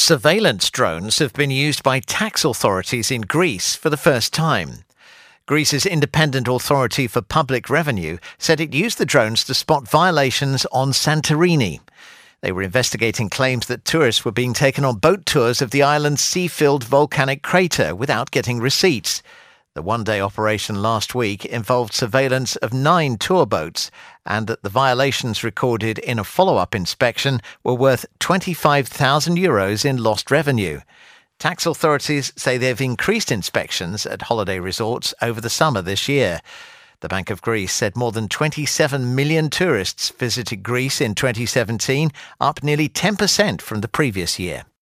Surveillance drones have been used by tax authorities in Greece for the first time. Greece's Independent Authority for Public Revenue said it used the drones to spot violations on Santorini. They were investigating claims that tourists were being taken on boat tours of the island's sea-filled volcanic crater without getting receipts. The one-day operation last week involved surveillance of 9 tour boats, and that the violations recorded in a follow-up inspection were worth €25,000 in lost revenue. Tax authorities say they've increased inspections at holiday resorts over the summer this year. The Bank of Greece said more than 27 million tourists visited Greece in 2017, up nearly 10% from the previous year.